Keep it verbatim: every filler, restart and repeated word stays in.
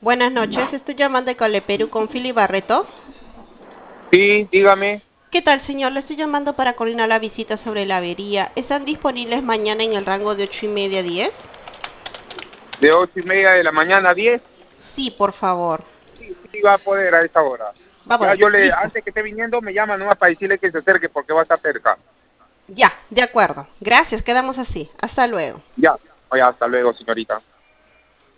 Buenas noches, estoy llamando de Coleperú con Philly Barreto. Sí, dígame. ¿Qué tal, señor? Le estoy llamando para coordinar la visita sobre la avería. ¿Están disponibles mañana en el rango de ocho y media a diez? De ocho y media de la mañana a diez. Sí, por favor. Sí, sí va a poder a esa hora. Va a Ya poder. yo le, Listo. antes que esté viniendo, me llama nomás para decirle que se acerque porque va a estar cerca. Ya, de acuerdo. Gracias, quedamos así. Hasta luego. Ya, oye, hasta luego, señorita.